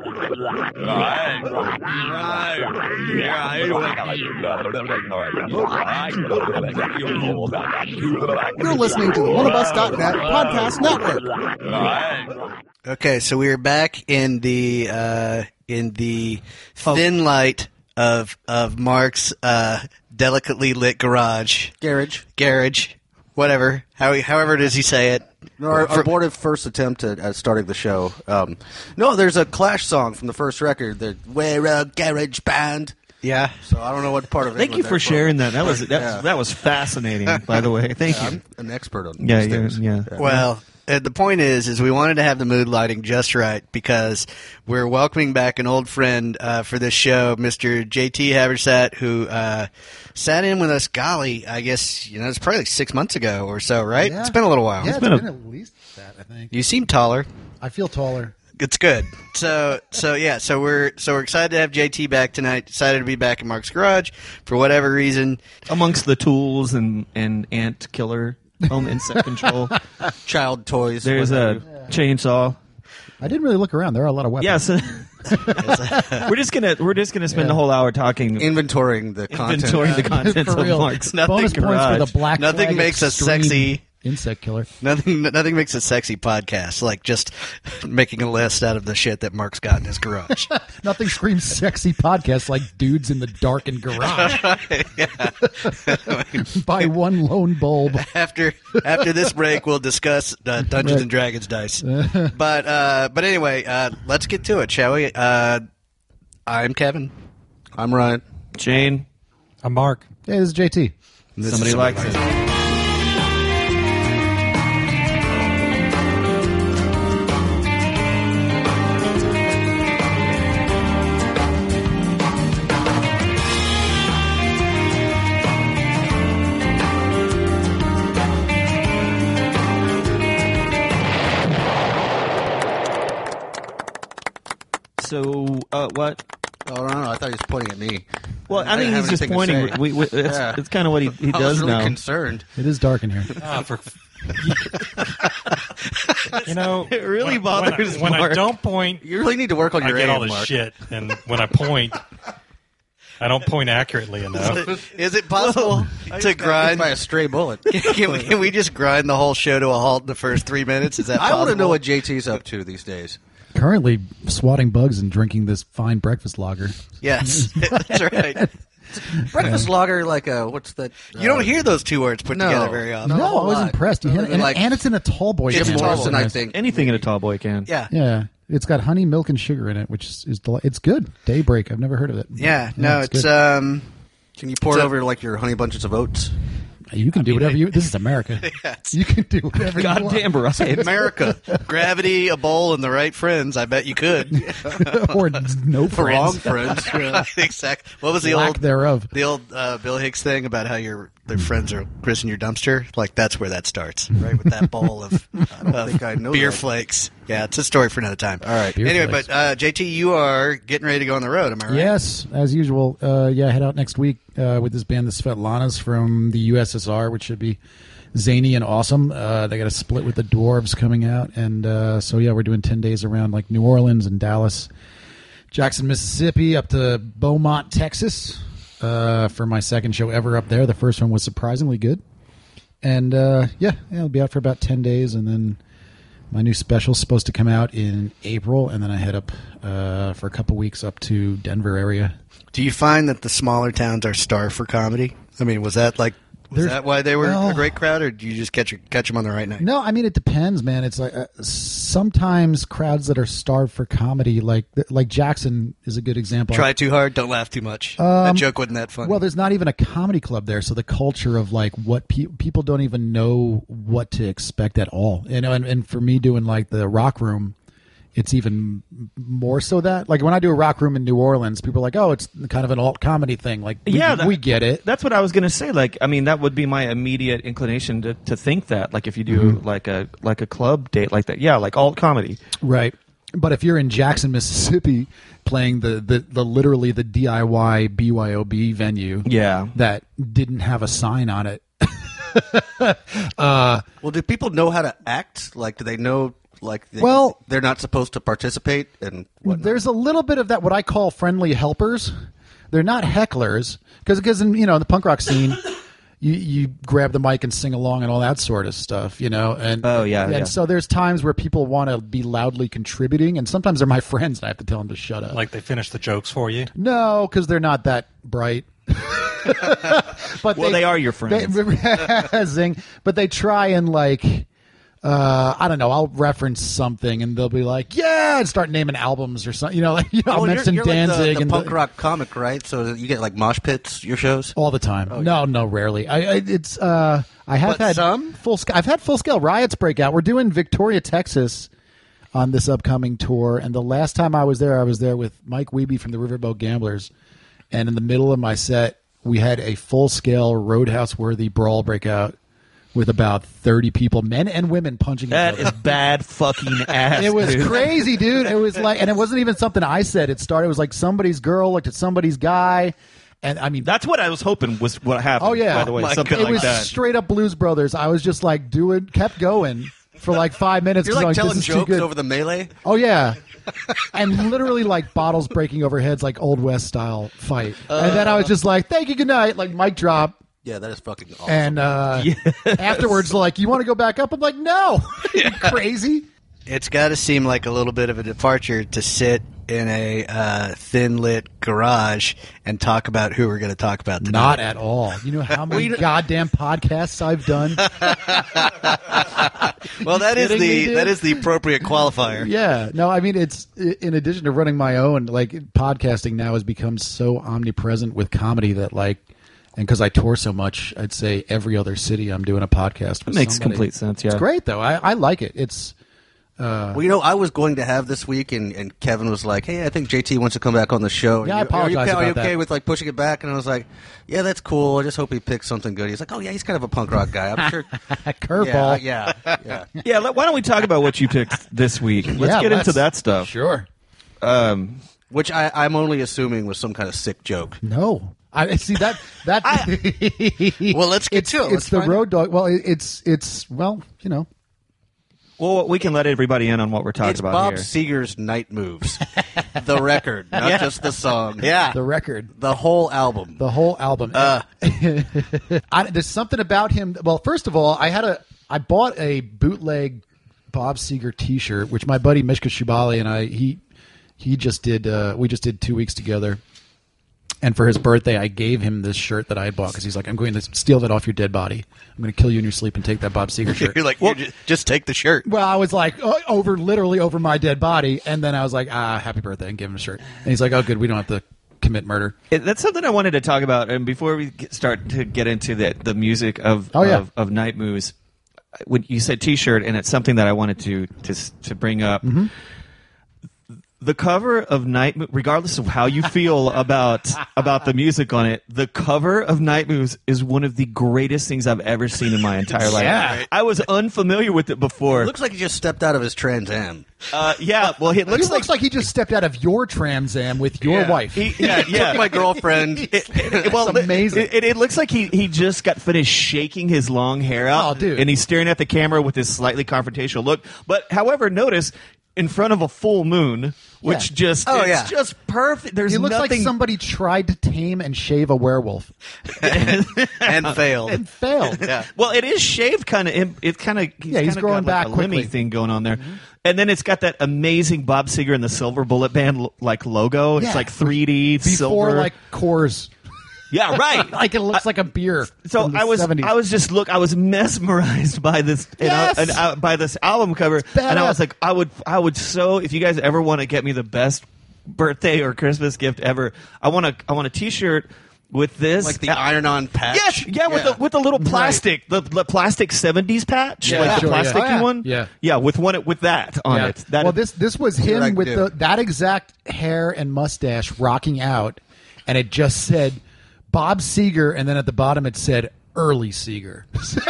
You're listening to the oneofus.net podcast network. Okay, so we're back in the thin light of Mark's delicately lit garage. Garage. Whatever. However does he say it? Our abortive first attempt at starting the show. No, there's a Clash song from the first record. We're a garage band. Yeah. So I don't know what part of it. Thank you for sharing that. That was fascinating. By the way, thank you. I'm an expert on Yeah, these things. yeah. Well, the point is we wanted to have the mood lighting just right because we're welcoming back an old friend for this show, Mr. JT Habersat, who sat in with us. Golly, I guess it's probably like 6 months ago or so, right? Yeah. It's been a little while. Yeah, it's been at least that, I think. You seem taller. I feel taller. It's good. So we're excited to have JT back tonight. Excited to be back in Mark's garage for whatever reason. Amongst the tools and ant killer, home insect control, Child toys. there's a chainsaw. I didn't really look around. There are a lot of weapons. Yes. we're just gonna spend the whole hour talking inventorying the content. inventorying the contents For of real. Mark's Bonus garage. points for the Black Nothing Flag makes us Extreme sexy. Insect killer. Nothing makes a sexy podcast like just making a list out of the shit that Mark's got in his garage. Nothing screams sexy podcast like dudes in the darkened garage. By one lone bulb. After this break, we'll discuss Dungeons and Dragons dice. But anyway, let's get to it, shall we? I'm Kevin. I'm Ryan. Jane. I'm Mark. Hey, this is JT. Somebody likes it. So, what? Oh, no, I thought he was pointing at me. Well, I think didn't he's have just anything to pointing. say. It's kind of what he I does was really now. concerned. It is dark in here. It really bothers when Mark. I don't point, You really need to work on I your get aim, all this Mark. shit, and when I point, I don't point accurately enough. Is it possible to grind? By a stray bullet. Can we just grind the whole show to a halt in the first 3 minutes? Is that I possible? want to know what JT's up to these days. Currently swatting bugs and drinking this fine breakfast lager. Yes, that's right. Breakfast lager, like what's that? You don't hear those two words put no. together very often. No. No, I was lot. impressed. You hit it, and, Like- and it's in a tall boy. It's can. a tall Morrison, boy. I think. Anything in a tall boy can. Yeah. Yeah, it's got honey, milk, and sugar in it, which is it's good. Daybreak. I've never heard of it. Yeah, no, it's good. Can you pour it over like your honey bunches of oats? You can do whatever you. This is America. Yes. You can do whatever you want. Goddamn right. America. Gravity, a bowl, and the right friends. I bet you could. Or no Wrong friends. friends. Exactly. What was the Lack old thereof. Bill Hicks thing about how their friends are Chris in your dumpster? Like that's where that starts, right? With that bowl of think I know beer that. flakes. Yeah, it's a story for another time. All right. Beer Anyway, flakes. but JT, you are getting ready to go on the road. Am I right? Yes, as usual. Head out next week with this band, the Svetlanas from the USSR, which should be zany and awesome. They got a split with the Dwarves coming out, and we're doing 10 days around like New Orleans and Dallas, Jackson, Mississippi, up to Beaumont, Texas, for my second show ever up there. The first one was surprisingly good, and I'll be out for about 10 days, and then my new special's supposed to come out in April, and then I head up for a couple weeks up to Denver area. Do you find that the smaller towns are starved for comedy? I mean, was that why they were a great crowd, or do you just catch them on the right night? No, I mean it depends, man. It's like sometimes crowds that are starved for comedy, like Jackson is a good example. Try too hard, don't laugh too much. That joke wasn't that funny. Well, there's not even a comedy club there, so the culture of like what people don't even know what to expect at all. And for me doing like the Rock Room, it's even more so that like when I do a Rock Room in New Orleans, people are like, "Oh, it's kind of an alt comedy thing." Like, we get it. That's what I was going to say. Like, I mean, that would be my immediate inclination to think that. Like, if you do like a club date like that, yeah, like alt comedy, right? But if you're in Jackson, Mississippi, playing the literally the DIY BYOB venue, yeah, that didn't have a sign on it. Well, do people know how to act? Like, do they know Like, Well- they're not supposed to participate and whatnot. There's a little bit of that, what I call friendly helpers. They're not hecklers, because in the punk rock scene, you grab the mic and sing along and all that sort of stuff, and Oh, yeah, and yeah. so there's times where people want to be loudly contributing, and sometimes they're my friends, and I have to tell them to shut up. Like they finish the jokes for you. No, because they're not that bright. But Well, they are your friends. Zing. But they try and I don't know. I'll reference something, and they'll be like, "Yeah," and start naming albums or something. I'll Oh, mention you're Danzig like the and punk rock comic, right? So you get like mosh pits, your shows? all the time. No, rarely. I have But had some? I've had full scale riots break out. We're doing Victoria, Texas, on this upcoming tour, and the last time I was there with Mike Wiebe from the Riverboat Gamblers, and in the middle of my set, we had a full scale Roadhouse worthy brawl break out with about 30 people, men and women, punching each That other. is bad fucking ass. It was dude. crazy, dude. It was and it wasn't even something I said. It was like somebody's girl looked at somebody's guy, and I mean, That's what I was hoping was what happened. oh yeah, By the way, my something it like was that. straight up Blues Brothers. I was just like kept going for like 5 minutes. You're 'cause I'm like this telling is too jokes good. over the melee? Oh yeah. And literally like bottles breaking over heads, like Old West style fight. And then I was just like, "Thank you, good night," like mic drop. Yeah, that is fucking awesome. And afterwards, like, "You want to go back up?" I'm like, "No, you crazy." It's got to seem like a little bit of a departure to sit in a thin lit garage and talk about who we're going to talk about tonight. Not at all. You know how many goddamn podcasts I've done? Well, that is kidding me, dude? that is the appropriate qualifier. Yeah. No, I mean, it's in addition to running my own, like, podcasting now has become so omnipresent with comedy that, like, and because I tour so much, I'd say every other city I'm doing a podcast with That makes somebody. complete sense. Yeah, It's great, though. I like it. It's Well, I was going to have this week, and Kevin was like, "Hey, I think JT wants to come back on the show." Yeah, I apologize Are you about okay that. with like pushing it back? And I was like, "Yeah, that's cool. I just hope he picks something good." He's like, "Oh yeah, he's kind of a punk rock guy. I'm sure." curveball. Yeah. yeah. Why don't we talk about what you picked this week? Let's Yeah, get into that stuff. Sure. Which I'm only assuming was some kind of sick joke. No. I see that. Well, let's get it's to it. it's Let's the find road dog. Well, it's Well, we can let everybody in on what we're talking It's about Bob here. Seger's Night Moves, the record, not just the song. Yeah. the record. The whole album. The whole album. There's something about him. Well, first of all, I bought a bootleg Bob Seger T-shirt, which my buddy Mishka Shibali and I he just did. We just did 2 weeks together. And for his birthday, I gave him this shirt that I had bought because he's like, "I'm going to steal that off your dead body. I'm going to kill you in your sleep and take that Bob Seger shirt." You're like, just take the shirt. Well, I was like, literally over my dead body, and then I was like, "Happy birthday," and give him a shirt. And he's like, "Oh, good, we don't have to commit murder." That's something I wanted to talk about, and before we start to get into the music of of Night Moves, when you said T-shirt, and it's something that I wanted to bring up. Mm-hmm. The cover of Night, regardless of how you feel about the music on it, the cover of Night Moves is one of the greatest things I've ever seen in my entire life. Yeah. I was unfamiliar with it before. It looks like he just stepped out of his Trans Am. Yeah, well, it He looks looks like he just stepped out of your Trans Am with your wife. yeah. Took my girlfriend. Well, It's amazing. It looks like he just got finished shaking his long hair out. Oh, dude. And he's staring at the camera with this slightly confrontational look. But, however, notice in front of a full moon, which Yeah. it's just perfect. There's He looks nothing. like somebody tried to tame and shave a werewolf And failed. and failed. Yeah. Well, it is shaved kind of. It's kind of. Yeah, he's kinda growing got like back a Lemmy quickly. thing going on there, and then it's got that amazing Bob Seger and the Silver Bullet Band like logo. It's Yeah. like 3D Before silver. like Coors, yeah, right. like it looks like a beer. So from the I was 70s. I was mesmerized by this Yes! by this album cover, and I was badass. like, I would so if you guys ever want to get me the best birthday or Christmas gift ever, I want a T-shirt with this Like the iron-on patch. Yes, yeah, with the little plastic, the plastic '70s patch, Yeah, like the sure, yeah. plasticky Oh, yeah. one. Yeah. with that on Yeah. it. That Well, this was him what I with do. that exact hair and mustache rocking out, and it just said Bob Seger, and then at the bottom it said early Seger.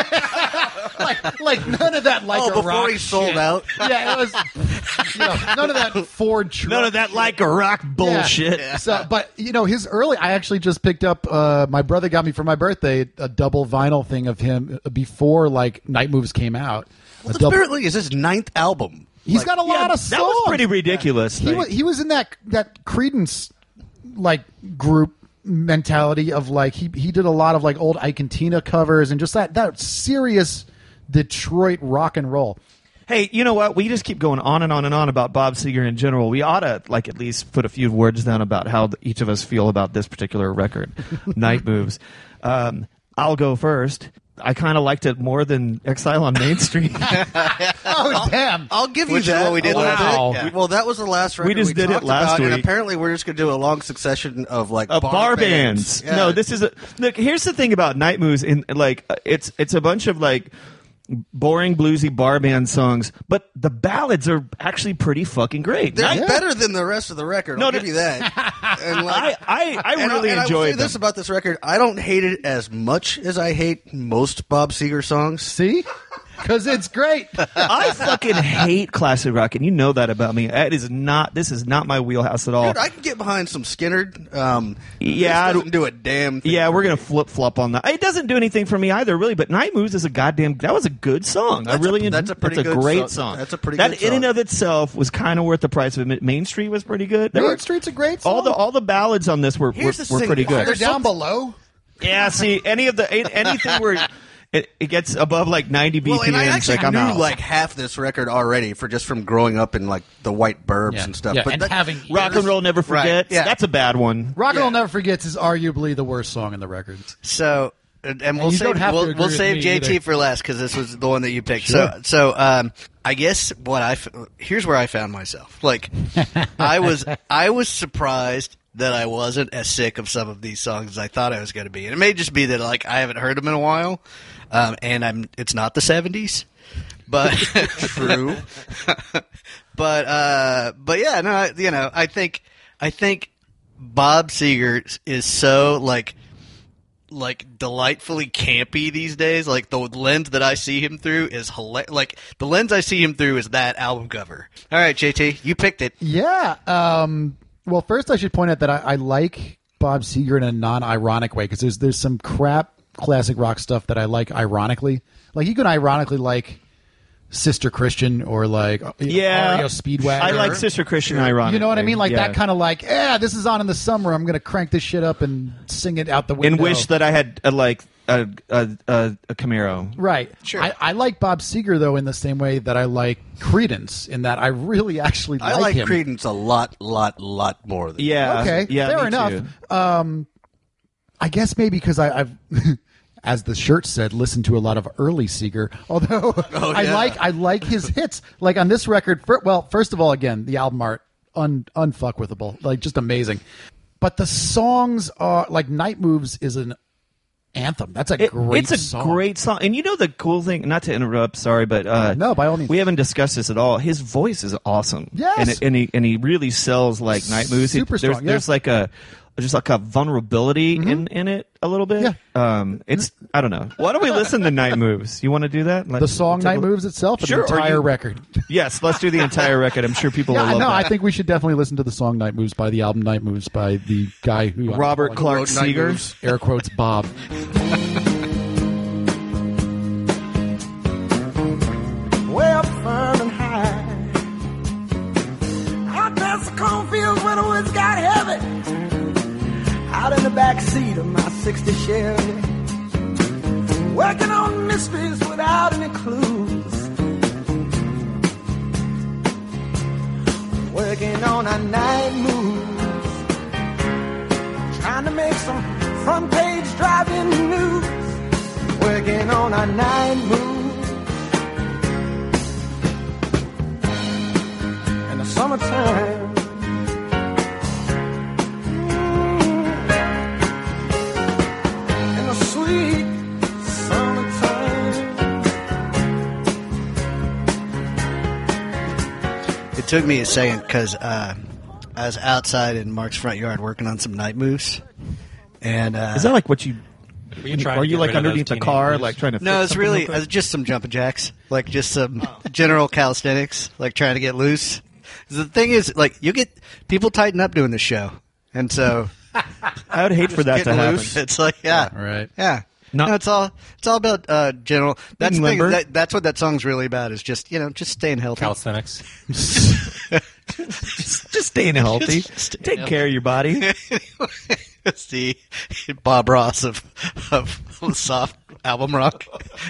like none of that like Oh, a before rock he sold shit. out? Yeah, it was none of that Ford truck. none of that like a rock bullshit. Yeah. So, but his early. I actually just picked up. My brother got me for my birthday a double vinyl thing of him before like Night Moves came out. Well, A double- apparently, is his 9th album. He's got a lot of songs. That was pretty ridiculous. He was in that Creedence like group mentality of like he did a lot of like old Ike and Tina covers and just that serious Detroit rock and roll. Hey, you know what? We just keep going on and on and on about Bob Seger in general. We ought to like at least put a few words down about how each of us feel about this particular record, Night Moves. I'll go first. I kind of liked it more than Exile on Main Street. Oh, damn. I'll give you Which is that. what we did last Wow. week. Yeah. Well, that was the last record We just did it talked last about, and week. apparently we're just going to do a long succession of like Bar bands. Yeah. No, this is look. Here's the thing about Night Moves. In like, it's a bunch of like boring bluesy bar band songs, but the ballads are actually pretty fucking great. They're better than the rest of the record. I'll give you that. And like, I really and I will say enjoyed this them. about this record: I don't hate it as much as I hate most Bob Seger songs. See? Because it's great. I fucking hate classic rock, and you know that about me. This is not my wheelhouse at all. Dude, I can get behind some Skinner. Yeah, this doesn't do a damn thing. Yeah, we're gonna flip flop on that. It doesn't do anything for me either, really. But Night Moves is that was a good song. That's That's a a great song. That's a pretty that good in and song. of itself was kind of worth the price of it. Main Street was pretty good. Main Street's a great song. all the ballads on this were Here's the thing. pretty good. They're down below. Yeah, see, anything where it gets above like 90 BPM, Well, and I actually like I'm knew out. like half this record already from growing up in like the white burbs and stuff. Yeah, But and that- having Rock and Roll Never Right, Forgets. yeah. That's a bad one. Rock and Roll Never Forgets is arguably the worst song in the record. So, and we'll you save don't have to agree we'll with save me JT either. for last because this was the one that you picked. Sure. So I guess here's where I found myself. Like, I was surprised that I wasn't as sick of some of these songs as I thought I was going to be, and it may just be that like I haven't heard them in a while, and it's not the 70s, but True. but yeah, no, I think Bob Seger is so like delightfully campy these days. Like the lens that I see him through is hilarious. Like the lens I see him through is that album cover. All right, JT, you picked it. Yeah. Well, first I should point out that I like Bob Seger in a non-ironic way because there's some crap classic rock stuff that I like ironically. Like you can ironically like Sister Christian or like REO Speedwagon. I like Sister Christian ironically. You know what I mean? Like Yeah. that kind of like, this is on in the summer. I'm going to crank this shit up and sing it out the window. And wish that I had a Camaro. Right. Sure. I like Bob Seger, though, in the same way that I like Creedence, in that I really actually I like him. Creedence a lot more than Yeah. Okay, Yeah, fair me enough. too. I guess maybe because I've, as the shirt said, listened to a lot of early Seger. Although I like his hits. Like on this record, first of all, again, the album art unfuckwithable, like just amazing. But the songs are like Night Moves is an anthem. That's a great It's a song. great song. And you know the cool thing, not to interrupt, sorry, but No, by all means. we haven't discussed this at all. His voice is awesome. Yes. And he really sells like Night Moves. Super strong, yeah. There's like a vulnerability in it a little bit. Yeah. It's I don't know. Why don't we listen to Night Moves? You want to do that? The song Night Moves itself, or Sure, the or entire you- record. Yes, let's do the entire record. I'm sure people will Yeah, love no, that. I think we should definitely listen to the song Night Moves by the album Night Moves by the guy who Robert Clark wrote Night Seger. Moves. air quotes Bob. Way up firm and high. Out past the cornfields where the woods got heavy. Out in the back seat of my 60 Chevy. Working on mysteries without any clues. Working on a night moves. Trying to make some front page driving news. Working on a night moves. In the summertime. In the sweet summertime. It took me a second because I was outside in Mark's front yard working on some Night Moves, and Is that like what you? Were you trying Are to you get like rid of underneath those the car, teenagers? like trying to? no, fix it's something really real quick? just some jumping jacks, like just some general calisthenics, like trying to get loose. The thing is, like you get people tighten up doing this show, and so I would hate for that to getting happen. loose. it's like, yeah, Right. yeah. No. No, it's all about general. That's the Being thing. limber. That's what that song's really about. Is just staying healthy. Calisthenics. Just staying healthy. Staying Take healthy. care of your body. It's the Bob Ross of soft album rock.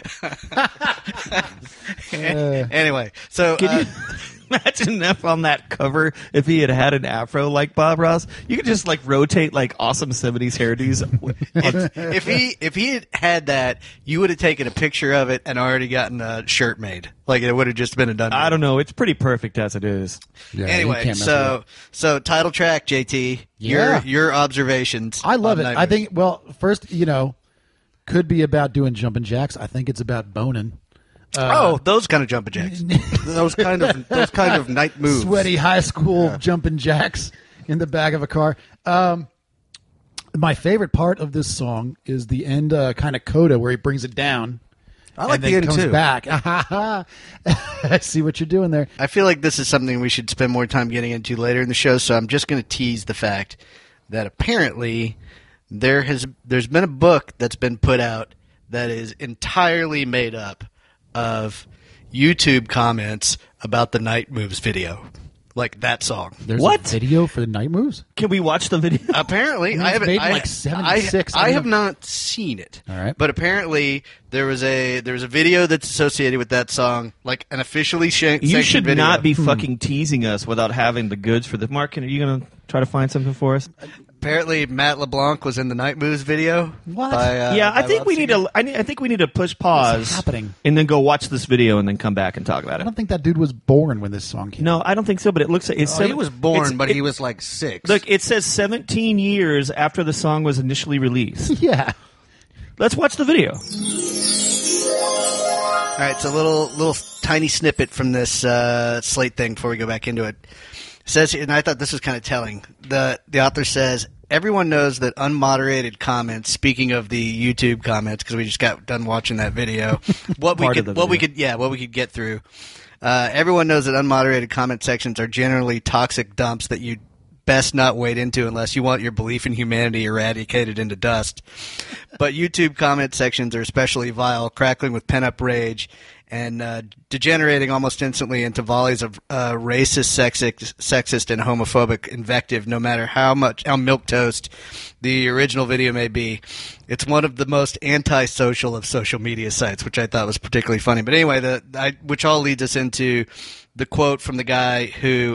Anyway, so Can you imagine if on that cover, if he had an afro like Bob Ross, you could just like rotate like awesome 70s hairdos. if he had that, you would have taken a picture of it and already gotten a shirt made. Like it would have just been a done. I don't know. It's pretty perfect as it is. Yeah, you Anyway, can't mess with it. so title track, JT. Yeah. Your observations. I love on it. Night I Moves. think, well, first, could be about doing jumping jacks. I think it's about boning. Those kind of jumping jacks. those kind of night moves. Sweaty high school jumping jacks in the back of a car. My favorite part of this song is the end kind of coda where he brings it down. I like and the then end comes too. back. I see what you're doing there. I feel like this is something we should spend more time getting into later in the show, so I'm just going to tease the fact that apparently there's been a book that's been put out that is entirely made up of YouTube comments about the Night Moves video. Like that song. There's What? a video for the Night Moves? Can we watch the video? Apparently, It's I haven't. made in, I, like, 76. I I have don't not seen it. All right. But apparently, there was a video that's associated with that song, like an officially You sanctioned should video. not be fucking teasing us without having the goods for this. Mark, are you going to try to find something for us? Apparently, Matt LeBlanc was in the Night Moves video. What? By, Yeah, I by think Bob we need Seger. to. I think we need to push pause, happening? and then go watch this video, and then come back and talk about I it. don't think that dude was born when this song came. No, I don't think so. But it looks like it's. He was born, but he was like 6. Look, it says 17 years after the song was initially released. Yeah. Let's watch the video. All right, it's a little tiny snippet from this Slate thing before we go back into it. It says, and I thought this was kind of telling. The author says, everyone knows that unmoderated comments. Speaking of the YouTube comments, because we just got done watching that video, what we could get through. Everyone knows that unmoderated comment sections are generally toxic dumps that you best not wade into unless you want your belief in humanity eradicated into dust. But YouTube comment sections are especially vile, crackling with pent-up rage and degenerating almost instantly into volleys of racist, sexist, and homophobic invective, no matter how milquetoast the original video may be. It's one of the most antisocial of social media sites, which I thought was particularly funny. But anyway, which all leads us into the quote from the guy who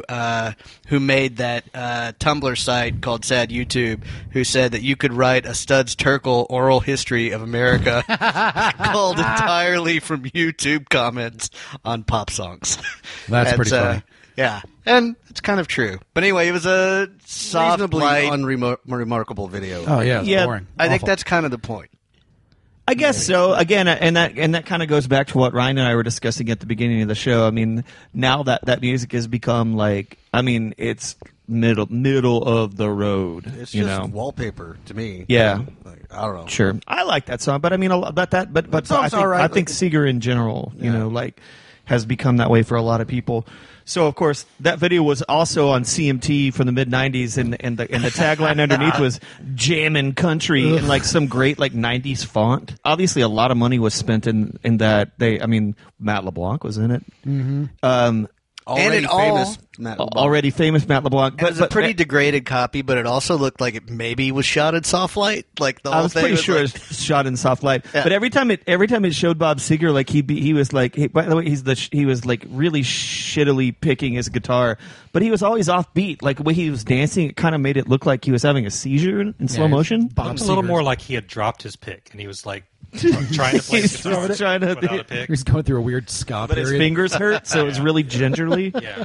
made that Tumblr site called Sad YouTube, who said that you could write a Studs Terkel oral history of America called entirely from YouTube comments on pop songs. That's And pretty so, funny. Yeah, and it's kind of true. But anyway, it was a soft, reasonably light. unremarkable video. Oh, yeah. It's Yeah, boring. I think Awful. that's kind of the point. I guess so. Again, and that kind of goes back to what Ryan and I were discussing at the beginning of the show. I mean, now that music has become like, I mean, it's middle of the road. It's you just know. wallpaper to me. Yeah. Like, I don't know. Sure, I like that song, but I mean, but I song's think, all right. I think Seeger in general, you know, like has become that way for a lot of people. So of course, that video was also on CMT from the mid '90s, and the tagline underneath was "Jammin' Country" in like some great like '90s font. Obviously, a lot of money was spent in that. Matt LeBlanc was in it. Mm-hmm. Already And it all- famous Matt LeBlanc. Already famous Matt LeBlanc, It was a pretty degraded copy, but it also looked like it maybe was shot in soft light. Like the whole I was thing pretty was sure like- it's shot in soft light. Yeah. But every time it showed Bob Seger, like he was like, by the way, he was like really shittily picking his guitar, but he was always offbeat. Like the way he was dancing, it kind of made it look like he was having a seizure in slow motion. Bob Looked a little Seger's- more like he had dropped his pick, and he was like trying to play He's guitar just trying to- without a pick. He's going through a weird ska But his period. fingers hurt, so it was really gingerly. Yeah.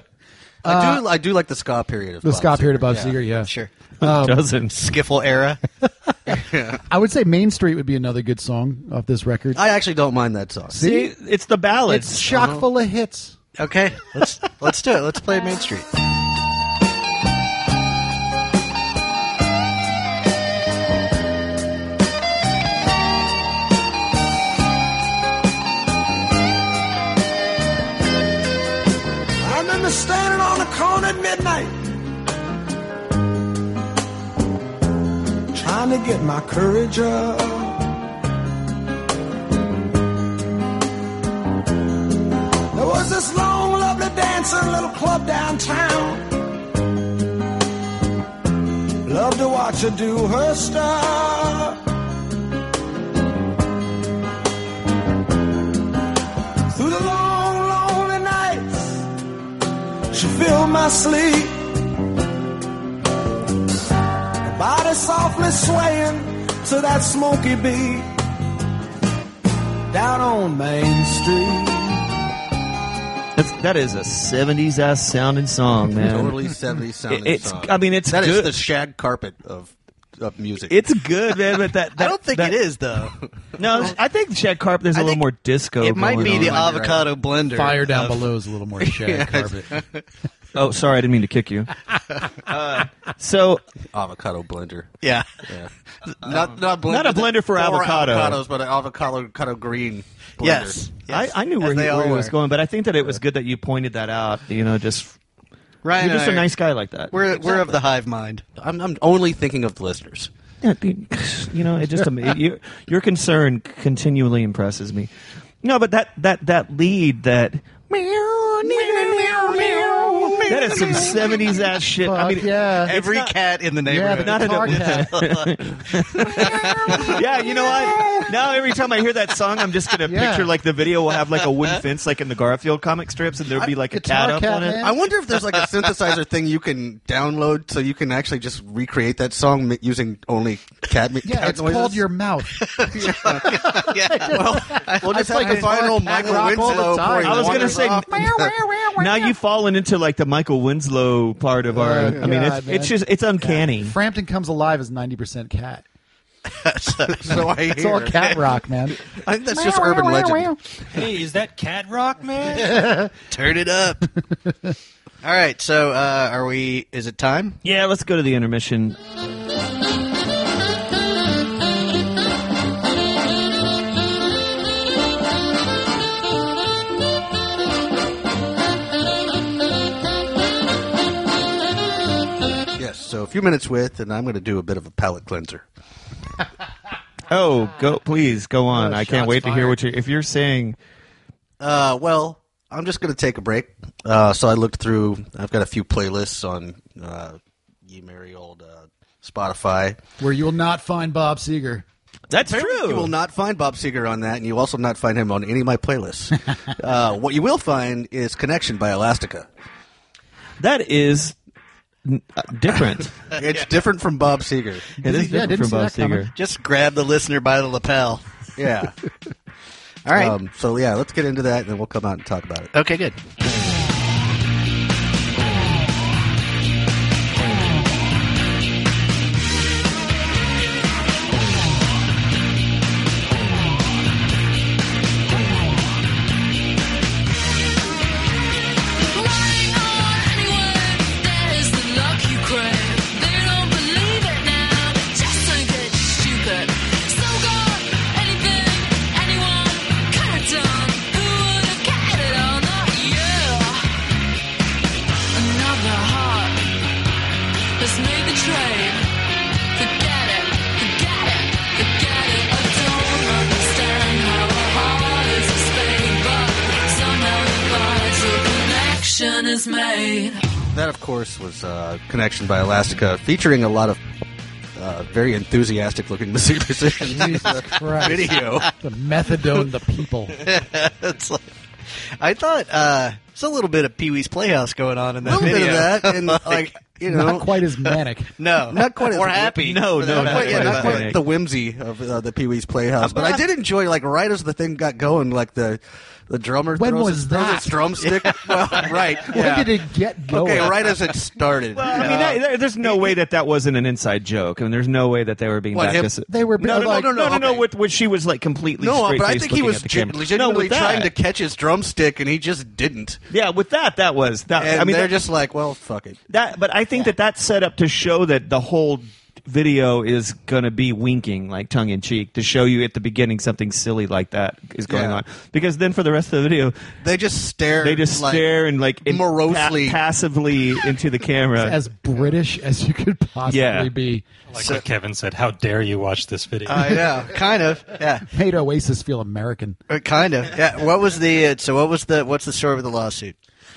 I do like the ska period of The Bob ska period of Bob Seger, Seger, yeah. Sure. Doesn't. Skiffle era. I would say Main Street would be another good song off this record. I actually don't mind that song. See, it's the ballads. It's chock full of hits. Okay, let's do it. Let's play Main Street. I remember standing on the corner at midnight, trying to get my courage up. little club downtown. Love to watch her do her stuff. Through the long, lonely nights, she filled my sleep. Her body softly swaying to that smoky beat down on Main Street. That is a 70s ass sounding song, man. Totally 70s sounding song. I mean, it's that good. is the shag carpet of music. It's good, man. But that I don't think it is though. No, I think Shag Carpet. There's a little more disco. It might be going the on. avocado blender. Fire down below is a little more shag carpet. Oh, sorry, I didn't mean to kick you. So avocado blender. Yeah. Not blender. Not a blender for avocado. Avocados, but an avocado green blender. Yes. I knew where he was going, but I think that it was good that you pointed that out. You know, just Ryan, you're just a nice guy like that. We're of the hive mind. I'm only thinking of the listeners. Yeah, you know, it just your concern continually impresses me. No, but that lead that that is some 70s ass shit. Fuck, I mean, yeah. Every cat in the neighborhood. Yeah, the car cat. yeah, you know what? Now every time I hear that song, I'm just gonna picture like the video will have like a wooden fence, like in the Garfield comic strips, and there'll be like a cat up on it. man. I wonder if there's like a synthesizer thing you can download so you can actually just recreate that song using only cat It's noises. called Your Mouth. We'll just like have a to find old cat Michael rock all the Winslow. time. pouring I was gonna waters say, off. now you've fallen into like the Michael Winslow part of our. I mean, God, it's just it's uncanny. Frampton Comes Alive is 90% cat. So I It's all hear. cat rock, man. I think that's just urban legend. Hey, is that cat rock, man? Turn it up. All right. So, are we? Is it time? Yeah, let's go to the intermission. Yes. So a few minutes with, and I'm going to do a bit of a palate cleanser. Oh, please go on. I can't shots wait to hear fired. what if you're saying. Well, I'm just going to take a break. So I looked through. I've got a few playlists on ye merry old Spotify. Where you will not find Bob Seger. That's You true. will not find Bob Seger on that, and you will also not find him on any of my playlists. What you will find is Connection by Elastica. That is different. It's different from Bob Seger. It is Yeah, different didn't from see Bob that coming. Seger. Just grab the listener by the lapel. Yeah. All right. So yeah, let's get into that, and then we'll come out and talk about it. Okay. Good. Is made. That, of course, was Connection by Elastica, featuring a lot of very enthusiastic-looking musicians. Christ. Video. The methadone, the people. It's like, I thought it's a little bit of Pee Wee's Playhouse going on in A that little video. bit of that, and like you know, Not quite as manic. No, not quite as or happy. No, not not quite, quite not as quite manic. the whimsy of the Pee Wee's Playhouse. But I did enjoy, like, right as the thing got going, like the drummer When throws was his that? drumstick. Well, right. Yeah. When did it get going? Okay, right as it started. Well, I mean, there's no way that wasn't an inside joke. I mean, there's no way that they were being What, him? They were no, like, okay. With she was like completely No, straight but I faced think he looking was at the camera. legitimately with that- trying to catch his drumstick, and he just didn't. Yeah, with that was that. And I mean, they're that, just like, well, fuck it. but I think that's set up to show that the whole video is going to be winking, like tongue in cheek, to show you at the beginning something silly like that is going Yeah. on. Because then for the rest of the video, They just stare. they just like, stare and like morosely. passively into the camera. as British as you could possibly Yeah. be. Like what Kevin said, how dare you watch this video? I know, kind of. Yeah, Made Oasis feel American. kind of. Yeah. What was the? What's the story with the lawsuit?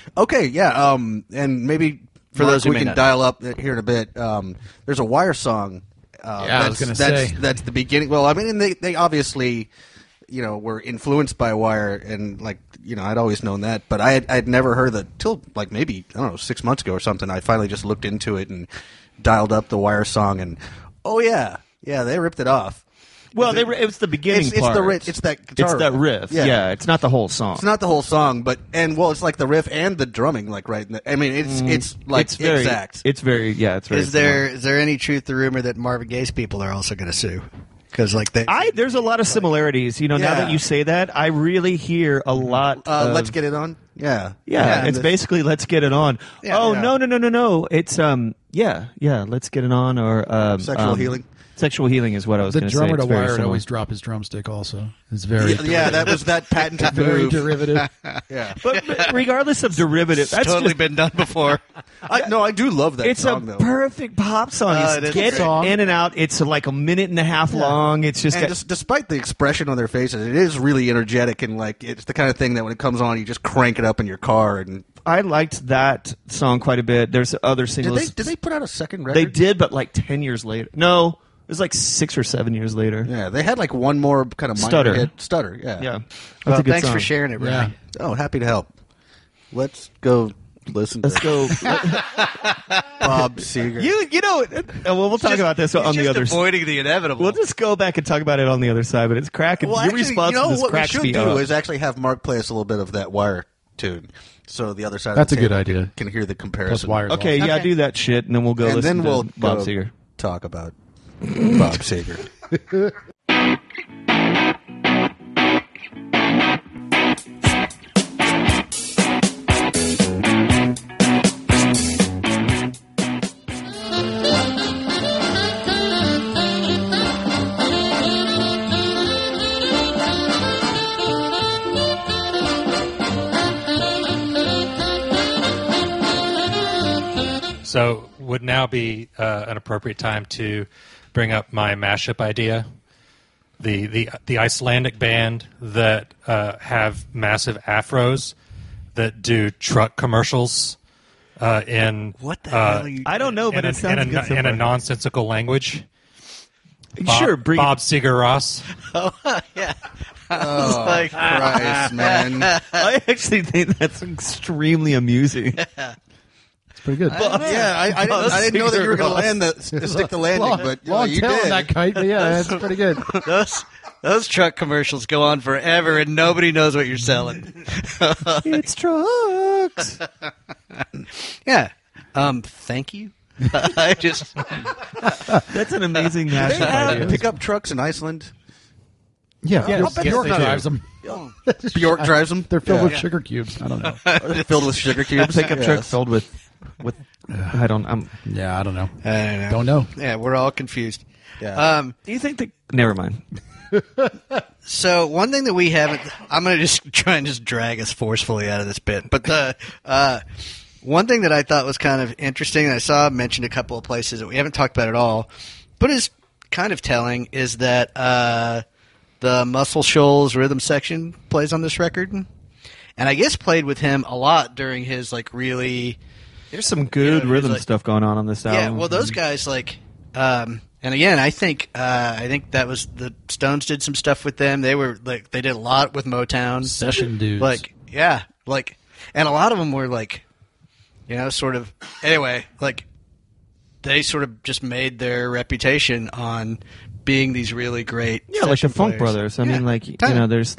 Okay, yeah, and maybe For Mark, those who we may can not dial up here in a bit. There's a Wire song. I was gonna say. That's the beginning. Well, I mean, they obviously, were influenced by Wire, and I'd always known that, but I'd never heard that till maybe 6 months ago or something. I finally just looked into it and dialed up the Wire song, and they ripped it off. Well, it's the beginning part. It's that guitar. It's that riff. Yeah, it's not the whole song. It's not the whole song, but it's like the riff and the drumming, right. I mean, it's very exact. It's very it's very. Is there any truth to the rumor that Marvin Gaye's people are also going to sue? Because there's a lot of similarities. Now that you say that, I really hear a lot. Let's Get It On. Yeah. It's basically Let's Get It On. Yeah. No. It's Let's Get It On or Sexual Healing. Sexual Healing is what I was The going to say. drummer to It's very Wire would similar. always drop his drumstick. Also, it's very That was that patented very move. derivative. Yeah. But regardless of derivative, that's totally just, been done before. I do love that it's song, a though. perfect pop song. It is Get a song. in and out. It's like a minute and a half long. It's just, And despite the expression on their faces, it is really energetic, and it's the kind of thing that when it comes on, you just crank it up in your car. And I liked that song quite a bit. There's other singles. did they put out a second record? They did, but 10 years later. No, it was 6 or 7 years later. Yeah, they had one more kind of minor Stutter. hit. Stutter. Yeah. Yeah. That's Well, a good thanks song. for sharing it, Brian. Yeah. Oh, happy to help. Let's go listen Let's to go. Bob Seger. We'll talk about this on the other side. avoiding the inevitable. We'll just go back and talk about it on the other side, but it's cracking. Well, Your actually, response to this what we cracks should me do up. is actually have Mark play us a little bit of that Wire tune, so the other side That's of the a good table idea. can hear the comparison. Plus Wire's Okay, awesome. yeah, do that shit, and then we'll go and listen then we'll to Bob go Seger. talk about Bob Seger. So would now be an appropriate time to bring up my mashup idea. The Icelandic band that have massive afros that do truck commercials in What the hell are you I don't know, but in it sounds good so a far. nonsensical language. Sure, bring Bob Seger Ross. Oh, Christ, man. I actually think that's extremely amusing. It's pretty good. Yeah, I didn't know that you were going to land stick the landing, long, but long you tail on did. that kite, but yeah, it's pretty good. Those truck commercials go on forever, and nobody knows what you're selling. It's trucks. Yeah. Thank you. I just That's an amazing They mashup have idea. pickup trucks in Iceland. Yeah, Yeah, Bjork, yes, Bjork they do. drives them. Bjork drives them. They're filled Yeah. with sugar cubes. I don't know. They're filled with sugar cubes. Pickup Yes. truck filled with I don't. Yeah, I don't know. I don't know. Don't know. Yeah, we're all confused. Yeah. Do you think that? Never mind. So one thing that we haven't, I'm going to just try and just drag us forcefully out of this bit. But the one thing that I thought was kind of interesting, and I saw mentioned a couple of places that we haven't talked about at all, but is kind of telling, is that the Muscle Shoals rhythm section plays on this record, and I guess played with him a lot during his really. There's some good Yeah, rhythm like- stuff going on this album. Yeah, well, those guys and again, I think that was the Stones did some stuff with them. They were they did a lot with Motown Session dudes. and a lot of them were sort of anyway, they sort of just made their reputation on being these really great Yeah, like the session Funk players. Brothers. I Yeah, mean, kinda. there's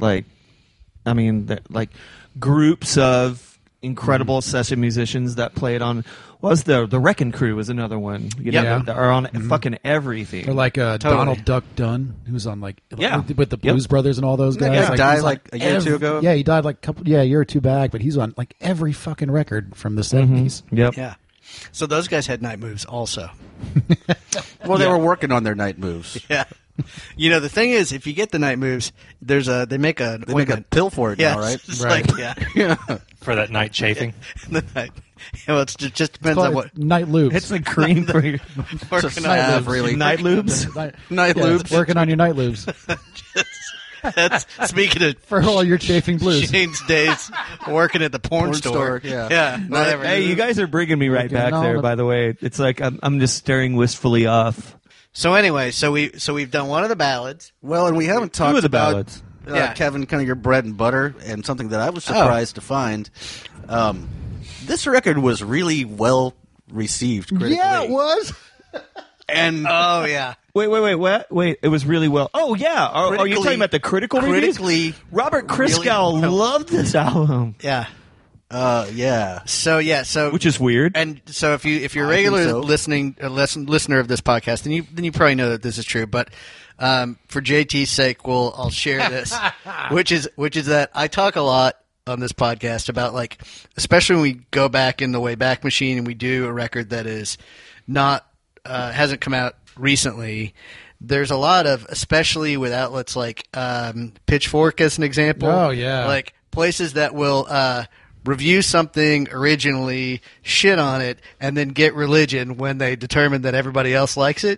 groups of incredible session musicians that played on. The Wrecking Crew was another one. Yeah. That are on fucking everything. Or like Totally. Donald Duck Dunn, who's on Yeah. with the Blues Brothers and all those guys. guy died, he's a year or two ago? Yeah, he died a year or two back, but he's on every fucking record from the 70s. Yep. Yeah. So those guys had night moves also. Well, they were working on their night moves. Yeah. The thing is, if you get the night moves, they make a They make a pill for it yeah, now, right? it's Right. yeah. For that night chafing. The night. Well, it just depends Call on it what night loops. It's the cream for your working It's a on. salve, really. night loops. Night loops. Working on your night loops. That's speaking of For all your chafing blues. Shane's days working at the porn store. yeah. Whatever. Hey, you guys are bringing me right back no, there. no. By the way, it's like I'm just staring wistfully off. So anyway, we've done one of the ballads. Well, and we haven't talked of the about ballads. Yeah. Kevin, kind of your bread and butter, and something that I was surprised to find. This record was really well received critically. Yeah, it was. And Oh yeah. Wait, what? Wait, it was really well. Oh yeah, are you Critically- talking about the critical reviews? critically, Robert really Christgau well. loved this album, Yeah. yeah. So which is weird. and so if you're a I regular think so. listener of this podcast, then you probably know that this is true. But for JT's sake, I'll share this, which is that I talk a lot on this podcast about, like, especially when we go back in the Wayback Machine and we do a record that is not hasn't come out recently. There's a lot of, especially with outlets like Pitchfork as an example. Oh, yeah. Like places that will review something originally, shit on it, and then get religion when they determine that everybody else likes it.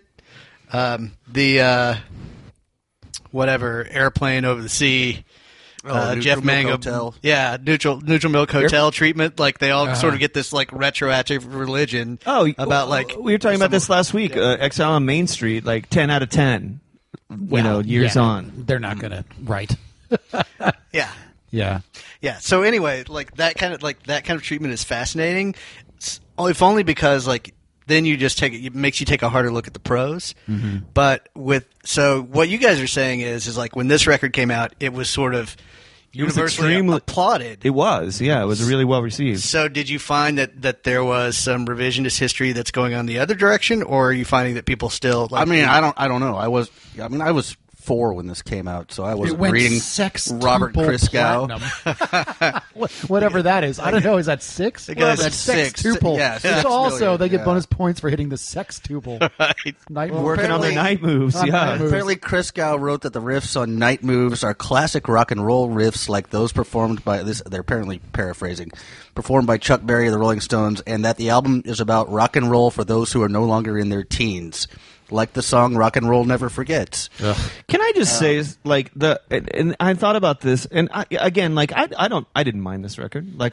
Whatever, Airplane Over the Sea. Neutral Jeff Milk Mango, Hotel. yeah, Neutral Milk Hotel treatment. Like they all sort of get this like retroactive religion. About like we were talking about this last week. Exile on Main Street, like 10 out of 10. Years Yeah, on. They're not going to write. yeah, Yeah. yeah. So anyway, like that kind of treatment is fascinating. If only because like then you just it makes you take a harder look at the pros. Mm-hmm. But so what you guys are saying is like when this record came out, it was sort of universally extremely- applauded. It was, yeah, it was really well received. So did you find that there was some revisionist history that's going on the other direction, or are you finding that people still like I mean, I don't know. I was 4 when this came out, so I was It went reading sex Robert Christgau. Whatever that is. I don't know. Is that 6? guess That's it's six. sextuple. Yeah, It's 6 also, million, they get yeah. bonus points for hitting the sextuple. Night move. Working on their apparently- night moves, on yeah. night moves. Apparently, Christgau wrote that the riffs on Night Moves are classic rock and roll riffs like those performed by this. They're apparently paraphrasing, performed by Chuck Berry of the Rolling Stones, and that the album is about rock and roll for those who are no longer in their teens, like the song "Rock and Roll Never Forgets." Can I just say, like and I thought about this, and I didn't mind this record. Like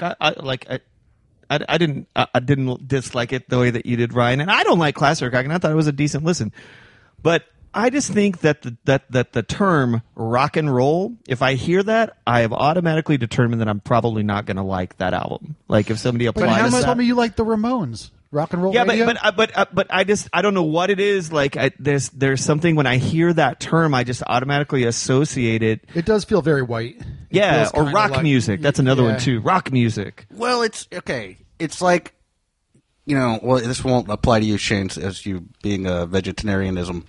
I didn't dislike it the way that you did, Ryan. And I don't like classic rock, and I thought it was a decent listen. But I just think that the term rock and roll, if I hear that, I have automatically determined that I'm probably not going to like that album. Like if somebody But applies how much that. told me you like the Ramones? Rock and roll Yeah, radio? but I don't know what it is. Like there's something when I hear that term, I just automatically associate it. It does feel very white. It Yeah, feels or kinda rock like- music. That's another yeah. one too. Rock music. Well, it's okay. It's like, well, this won't apply to you, Shane, as you being a vegetarianism.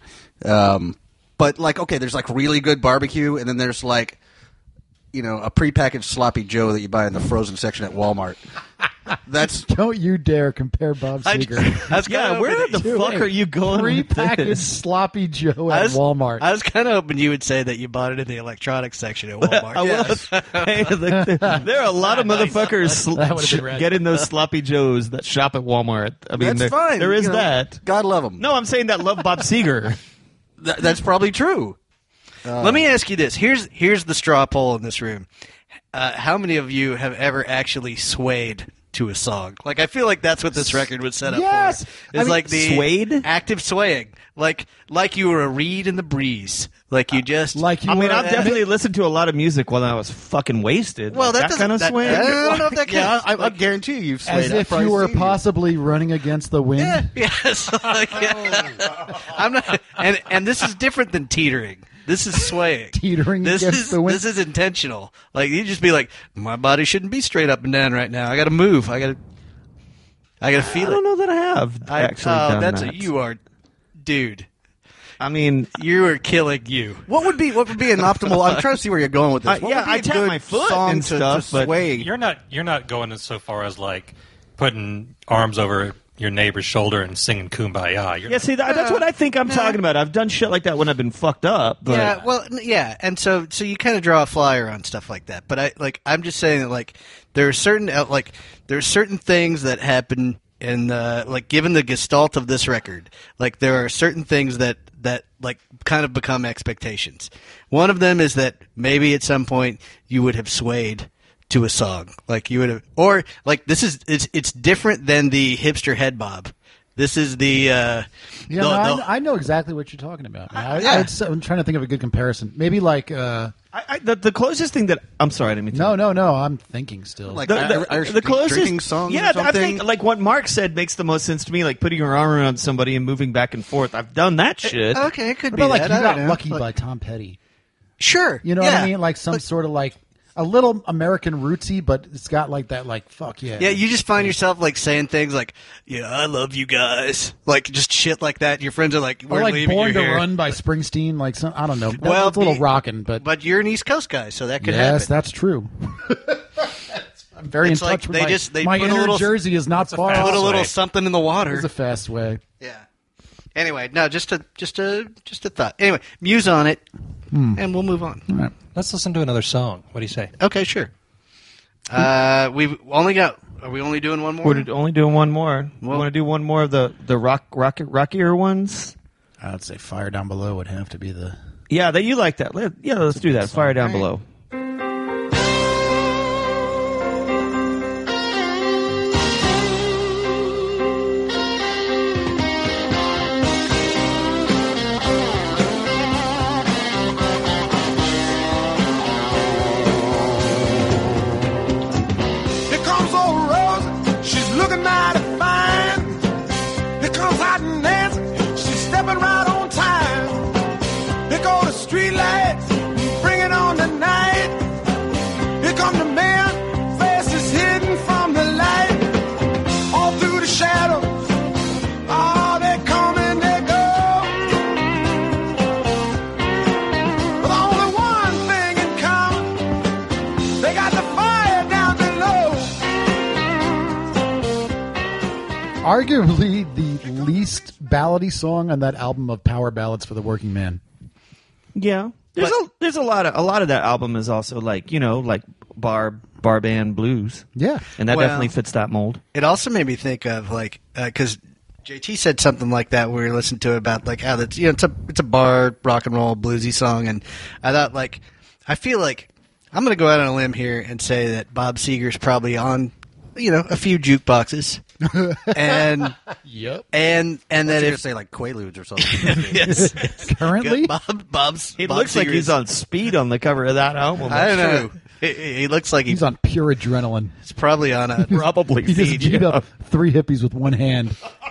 But like, okay, there's like really good barbecue, and then there's like, a prepackaged sloppy Joe that you buy in the frozen section at Walmart. That's Don't you dare compare Bob Seger. Yeah, where the fuck are you going with Prepackaged this? sloppy Joe at Walmart. I was kind of hoping you would say that you bought it in the electronics section at Walmart. I will. Hey, there are a lot of motherfuckers That would've been rad. getting those sloppy joes that shop at Walmart. I mean, that's there- fine. There is that. God love them. No, I'm saying that love Bob Seger. That's probably true. Let me ask you this. Here's the straw poll in this room. How many of you have ever actually swayed to a song? Like, I feel like that's what this record would set up Yes! for. I It's mean, like the swayed? active swaying. Like you were a reed in the breeze. Like you just Like you I mean, were I've definitely listened to a lot of music while I was fucking wasted. Well, Like, that kind of doesn't- sway. I don't know if that Yeah, counts. I guarantee you've swayed. as I've if probably you were seen possibly running against the wind. Yeah, yes. Like, yeah. I'm not, and this is different than teetering. This is swaying. Teetering This against is the wind. this is intentional. Like you just be like, my body shouldn't be straight up and down right now. I got to move. I got to feel I don't it. know that I have actually done that's that. you are, dude. I mean, You are killing you. What would be an optimal? I'm trying to see where you're going with this. What yeah, would be I a tap good my foot song and to stuff, but sway. You're not going so far as like putting arms over your neighbor's shoulder and singing "Kumbaya." You're yeah, see, that's what I think I'm talking about. I've done shit like that when I've been fucked up. But Yeah, well, yeah, and so you kind of draw a flyer on stuff like that. But I'm just saying that there are certain things that happen and like given the gestalt of this record, like there are certain things that like kind of become expectations. One of them is that maybe at some point you would have swayed to a song, like you would have, or like it's different than the hipster head bob. This is the I know exactly what you're talking about. I'm trying to think of a good comparison. Maybe like the closest thing that I'm sorry, I didn't mean to. No. I'm thinking still. Like the closest drinking songs. Yeah, or something? I think like what Mark said makes the most sense to me. Like putting your arm around somebody and moving back and forth. I've done that shit. Okay, it could What be about like that. You I Got don't know. Lucky Like, by Tom Petty? sure, You know what I yeah. mean? Like some sort of like a little American rootsy, but it's got like that like fuck yeah. Yeah, you just find yourself like saying things like, "Yeah, I love you guys," like just shit like that. Your friends are like, "We're or like leaving Born you to here." Run by Springsteen, like some I don't know. Well, It's a little be- rocking, but you're an East Coast guy, so that could yes, happen. that's true. I'm very It's in like touch with they my, just- they my put a inner little- Jersey is not far. Put a off. little way. something in the water. It's a fast way. Yeah. Anyway, no, just a thought. Anyway, muse on it, and we'll move on. All right. Let's listen to another song. What do you say? Okay, sure. We've only got. Are we only doing one more? We're only doing one more. Well- We want to do one more of the rockier ones. I'd say Fire Down Below would have to be the. Yeah, that you like that. Let's do that. Fire down All below. Here comes old Rose, she's looking mighty fine. Here comes Hot Nancy, she's stepping right on time. Here go the street lights, bring it on the night. Here come the man, faces hidden from the light. All through the shadows, oh, they come and they go. But only one thing in common, they got the fire down below. Arguably the least ballady song on that album of Power Ballads for the Working Man. Yeah, there's a lot of that album is also like like bar band blues. Yeah. And that Well- definitely fits that mold. It also made me think of like because JT said something like that when we were listening to it about like how that's it's a bar rock and roll bluesy song, and I thought like I feel like I'm going to go out on a limb here and say that Bob Seger's probably on a few jukeboxes, and Yep. and that You're gonna if say like Quaaludes or something. yes, Currently? Bob's It Bob looks like Seger he's is- on speed on the cover of that album. I don't That's know. true. He looks like He's on pure adrenaline. He's probably on a Probably. He just feed, beat up 3 hippies with one hand.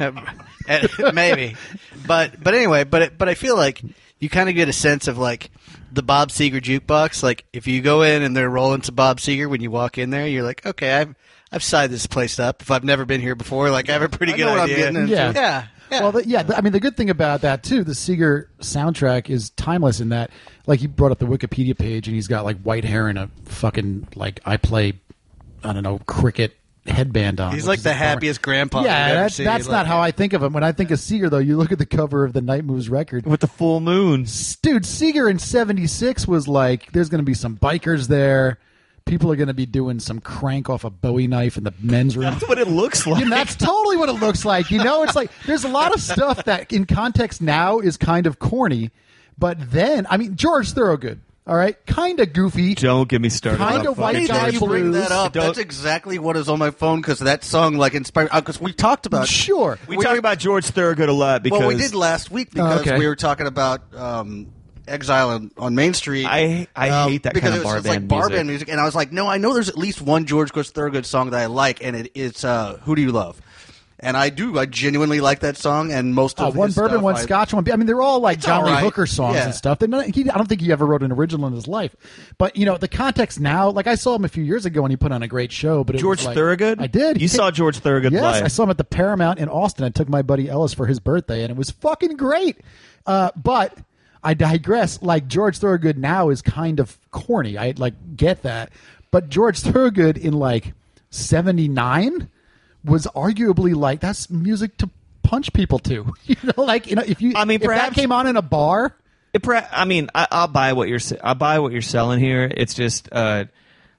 maybe, but anyway, but I feel like you kind of get a sense of like the Bob Seger jukebox. Like if you go in and they're rolling to Bob Seger when you walk in there, you're like, okay, I've sized this place up. If I've never been here before, like I have a pretty I good know what I'm idea. getting into. Yeah. Yeah. Well, I mean, the good thing about that too, the Seeger soundtrack is timeless in that, like, he brought up the Wikipedia page and he's got like white hair and a fucking like I don't know, cricket headband on. He's which like is the a bummer. happiest grandpa. you've Yeah, ever that's seen. not Like, how I think of him. When I think of Seeger, though, you look at the cover of the Night Moves record. With the full moon. Dude, Seeger in '76 was like, there's going to be some bikers there. People are going to be doing some crank off a Bowie knife in the men's room. That's what it looks like. And that's totally what it looks like. It's like there's a lot of stuff that in context now is kind of corny, but then, I mean, George Thorogood, all right, kind of goofy. Don't get me started. Kinda on white Funny guy that you bring blues. that up. Don't- That's exactly what is on my phone because that song like inspired. Because we talked about. Sure. We talk about George Thorogood a lot because Well, we did last week because okay. we were talking about Exile on Main Street. I hate that because kind of it was bar just like band bar music. band music, and I was like, no, I know there's at least one George Thorogood song that I like, and it's "Who Do You Love." And I do. I genuinely like that song, and most of One his bourbon, stuff, one I- scotch, one. I mean, they're all like It's John all Lee right. Hooker songs Yeah. and stuff. I don't think he ever wrote an original in his life. But the context now, like I saw him a few years ago and he put on a great show. But it George was like, Thorogood? I did. You saw George Thorogood Yes, live. I saw him at the Paramount in Austin. I took my buddy Ellis for his birthday, and it was fucking great. But I digress. Like George Thorogood now is kind of corny. I get that, but George Thorogood in like '79 was arguably like that's music to punch people to. If mean, if perhaps- that came on in a bar. I'll buy what you're selling here. It's just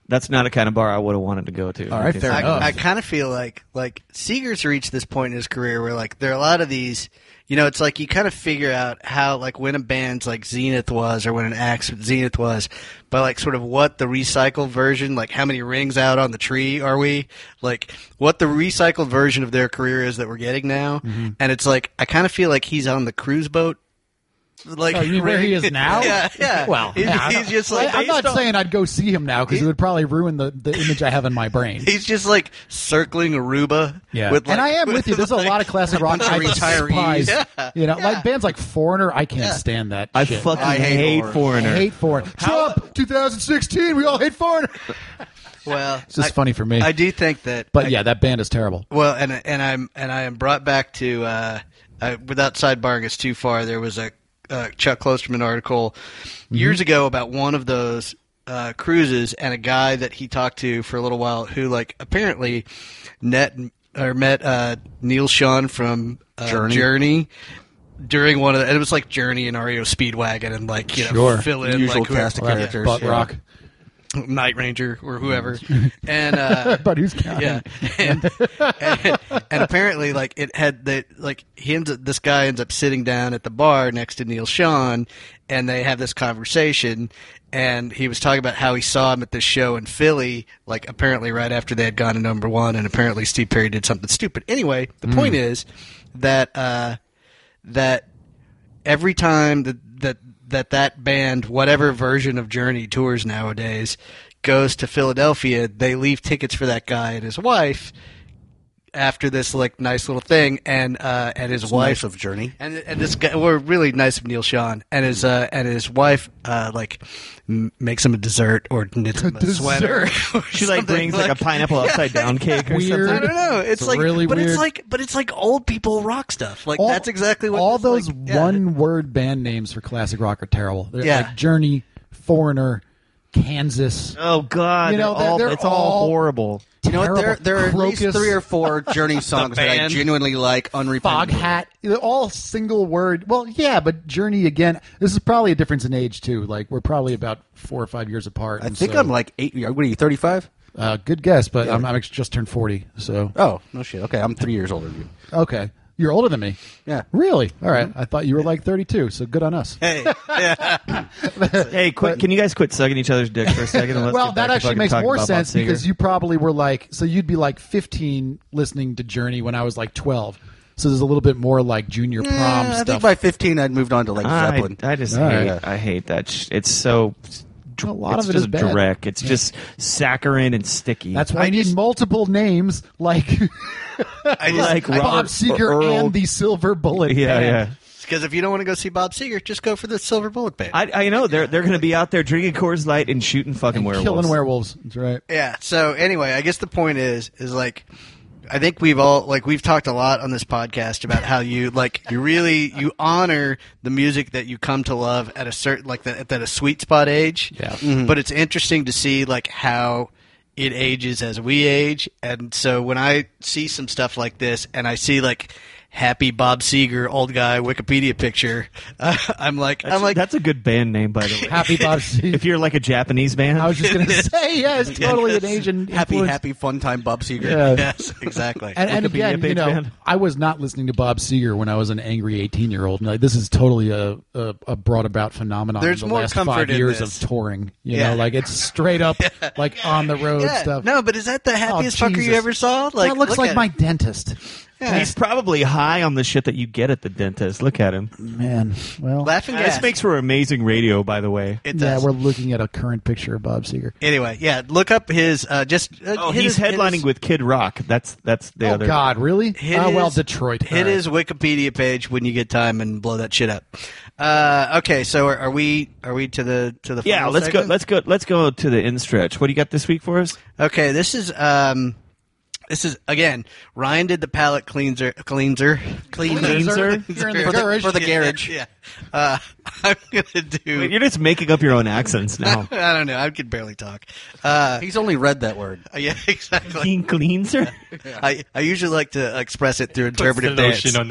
That's not a kind of bar I would have wanted to go to. All right, fair enough. I kind of feel like Seeger's reached this point in his career where like there are a lot of these, you know, it's like you kind of figure out how like when a band's like Zenith was or when an act's Zenith was, but like sort of what the recycled version, like how many rings out on the tree are we, like what the recycled version of their career is that we're getting now, and it's like I kind of feel like he's on the cruise boat. Like, Oh, you mean where he is now? yeah. Well, he's just like I'm not saying I'd go see him now because it would probably ruin the image I have in my brain. he's just like circling Aruba. Yeah, with, like, and I am with you. There's a lot of classic rock I retirees. despise. You know, like bands like Foreigner. I can't stand that. I shit. fucking I hate I Foreigner. hate Foreigner. Trump 2016. We all hate Foreigner. Well, It's just funny for me. I do think that, But yeah, that band is terrible. well, and I am brought back to without sidebarring us too far. There was a Chuck Klosterman article years ago about one of those cruises and a guy that he talked to for a little while who like apparently met Neil Schon from Journey during one of the, and it was like Journey and REO Speedwagon and like you know Sure. fill in Usual like cast of whoever- characters. Butt yeah. rock. Night Ranger or whoever, and But who's counting? yeah, and apparently, like it had this guy ends up sitting down at the bar next to Neil Schon, and they have this conversation, and he was talking about how he saw him at this show in Philly, like apparently right after they had gone to #1, and apparently Steve Perry did something stupid. Anyway, the point is that that every time that band, whatever version of Journey tours nowadays, goes to Philadelphia, they leave tickets for that guy and his wife after this like nice little thing, and his wife Nice of Journey. and this guy were really nice of Neil Schon and his wife like makes him a dessert or knits him a sweater. Or She like something brings like a pineapple upside down cake or Weird. I something. don't know. It's like really but weird. it's like old people rock stuff. Like that's exactly what all it's those like, yeah. one-word band names for classic rock are terrible. They're Yeah. like Journey, Foreigner, Kansas. Oh God, You know, they're they're all all- horrible. You know what? Terrible. There are at least Crocus. 3 or 4 Journey songs that I band. genuinely like. Unrepentant. Foghat, they're all single word. Well, yeah, but Journey again. This is probably a difference in age too. Like we're probably about 4 or 5 years apart. I and think so, I'm like 8. What are you? 35? good guess, but I'm just turned 40. So Oh no shit. Okay, I'm 3 years older than you. okay, you're older than me. Yeah. Really? All right. I thought you were like 32. So good on us. Hey, Hey, can you guys quit sucking each other's dicks for a second? And let's Well, get that back to actually fucking makes talking more about Bob sense Seger. because you probably were like, so you'd be like 15 listening to Journey when I was like 12. So there's a little bit more like junior prom I stuff. think by 15 I'd moved on to like Zeppelin. I just All hate. right. I hate that. It's so. A lot it's of it just is bad. direct. It's just saccharine and sticky. That's why I need multiple names like like Bob Robert Seger Earl. and the Silver Bullet. Yeah, Band. yeah. because if you don't want to go see Bob Seger, just go for the Silver Bullet Band. I know they're going to be out there drinking Coors Light and shooting fucking And werewolves. killing werewolves. That's right. Yeah. So anyway, I guess the point is like, I think we've talked a lot on this podcast about how you you honor the music that you come to love at a certain at a sweet spot age. Yeah. Mm-hmm. But it's interesting to see like how it ages as we age, and so when I see some stuff like this, and I see like happy Bob Seger old guy Wikipedia picture, I'm like That's a good band name, by the way. Happy Bob Seger. If you're like a Japanese band, I was just going to say, yeah, it's totally an Asian Happy, influence. happy, fun time Bob Seger. Yeah. yes, exactly. And Wikipedia again, page band. I was not listening to Bob Seger when I was an angry 18-year-old. Like, this is totally a brought about phenomenon. There's in the more last comfort 5 in years this. of touring. You Yeah. know, like it's straight up like on the road Yeah, stuff. no, but is that the happiest fucker you Jesus. ever saw? Like, that looks look like at my it. dentist. he's probably high on the shit that you get at the dentist. Look at him. Man, well, laughing This gas. makes for amazing radio, by the way. It yeah, does. we're looking at a current picture of Bob Seger. Anyway, yeah, look up his He's headlining with Kid Rock. That's the Oh other. God, really? Hit Oh well, his- Detroit. Hit All right. his Wikipedia page when you get time and blow that shit up. Okay, so are we to the Yeah, final let's segment? go. Let's go to the in stretch. What do you got this week for us? Okay, this is again. Ryan did the palate cleanser. Cleanser? You're in the garage. For the garage. Yeah, I'm gonna do. Wait, you're just making up your own accents now. I don't know. I could barely talk. He's only read that word. Yeah, exactly. Clean cleanser. I usually like to express it through Puts interpretive the dance. lotion on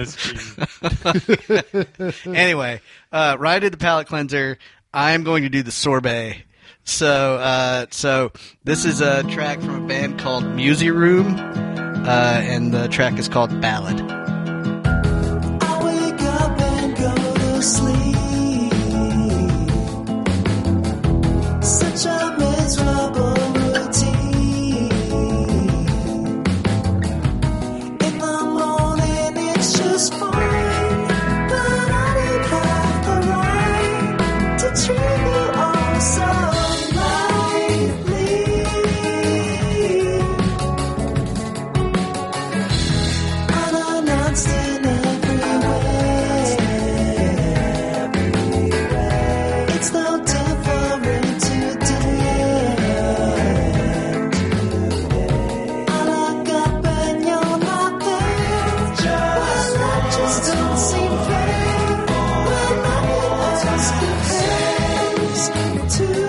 the screen. Anyway, Ryan did the palate cleanser. I'm going to do the sorbet. So this is a track from a band called Music Room, and the track is called Ballad. I wake up and go to sleep. Such a miserable routine. In the morning it's just fine, but I don't have the right to treat you all so lightly. Unannounced in every way. It's no different today. I look up and you're not there. Well, that just don't seem fair. When nothing else compares to you.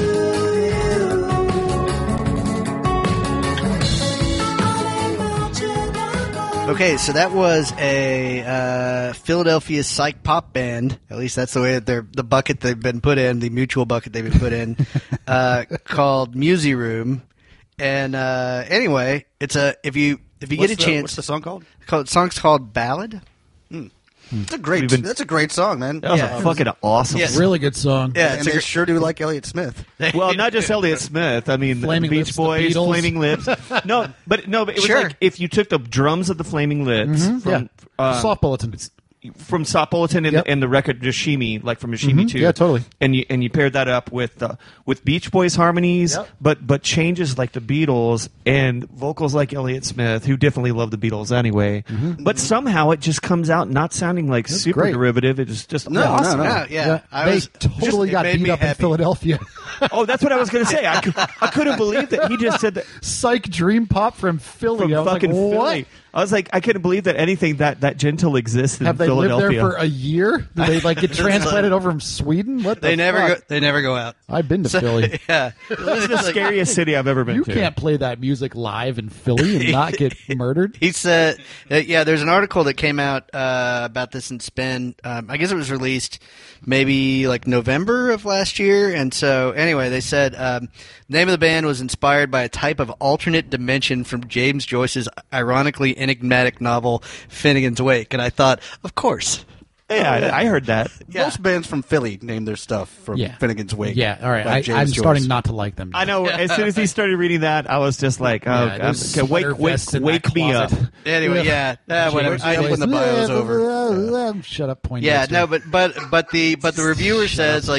Unimaginable. Okay, so that was a Philadelphia psych pop band. At least that's the way that the bucket they've been put in, the mutual bucket they've been put in, called Music Room. And anyway, it's if you get a chance, What's the song called? the song's called Ballad. It's a great. We've been- That's a great song, man. That was Yeah. a fucking awesome. Yeah. Really good song. Yeah, and it's they sure do like Elliott Smith. Well, not just Elliott Smith. I mean, Flaming Beach Lips, the Boys, Beatles. Flaming Lips. No, but it was Sure. like if you took the drums of the Flaming Lips from Soft Bulletin. from Softbulletin and, Yep. and the record Yoshimi, like from Yoshimi 2. Yeah, totally. And you paired that up with Beach Boys harmonies, Yep. but changes like the Beatles and vocals like Elliott Smith, who definitely loved the Beatles anyway. But somehow it just comes out not sounding like super great. derivative. It's just No, awesome. no. Yeah. They totally it got made beat me up in happy. Philadelphia. Oh, that's what I was going to say. I couldn't believe that he just said that. Psych Dream Pop from Philly. From I was fucking like, what? Philly. I was like, I couldn't believe that anything that gentle exists in Have they lived Philadelphia. there for a year? Did they like get transplanted over from Sweden? What the They never fuck? go out. I've been to Philly. Yeah. It's the scariest city I've ever been You to. can't play that music live in Philly and not get murdered. He said, there's an article that came out about this in Spin. I guess it was released maybe like November of last year. And so, anyway, they said the name of the band was inspired by a type of alternate dimension from James Joyce's ironically enigmatic novel Finnegan's Wake. And I thought, of course. Yeah, I heard that. Yeah. Most bands from Philly name their stuff from Yeah. Finnegan's Wake. Yeah, all right. by James I'm Joyce. starting not to like them. I know. As soon as he started reading that, I was just like, "Oh, Yeah, those okay, sweater vests in that wake me up." closet. Anyway, yeah. Whatever. James Joyce when the bio's over. Shut up, point. Yeah, no, but the reviewer says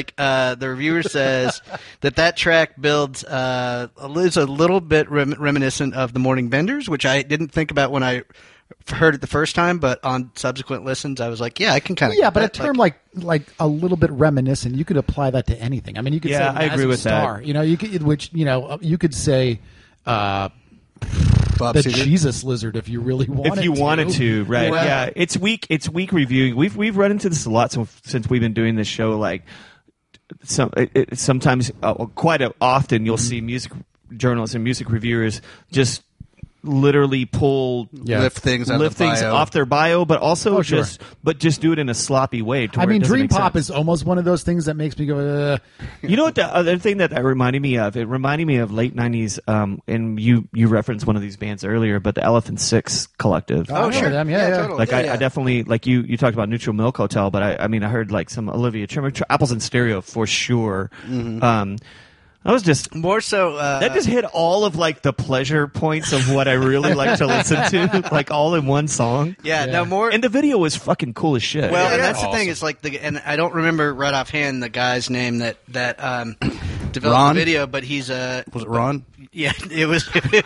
that track builds is a little bit reminiscent of the Morning Benders, which I didn't think about when I heard it the first time, but on subsequent listens, I was like, yeah, I can kind of Yeah, but a term like a little bit reminiscent, you could apply that to anything. I mean, you could Yeah, say I agree Mazzy with that. Star. You know, you could say Bob the Seger. Jesus Lizard if you really wanted to. If you wanted to, right? Yeah. Yeah, it's weak reviewing. We've run into this a lot since we've been doing this show. Like, sometimes, quite often, you'll see music journalists and music reviewers just literally pull Yeah. Lift things out of the bio. off their bio, but also Oh, sure. just do it in a sloppy way. To I where it mean, doesn't Dream make Pop sense. is almost one of those things that makes me go, You know what the other thing that reminded me of? It reminded me of late '90s, and you referenced one of these bands earlier, but the Elephant Six Collective. Oh, sure. Them. Yeah. totally. Like Yeah. I definitely like you talked about Neutral Milk Hotel, but I mean I heard like some Olivia Trimmer, Apples in Stereo for sure. I was just more so. that just hit all of like the pleasure points of what I really like to listen to, like all in one song. yeah, Yeah. no more. And the video was fucking cool as shit. Well, and yeah. that's the thing. It's like and I don't remember right offhand the guy's name that developed Ron? the video, but he's Was it Ron? yeah. It was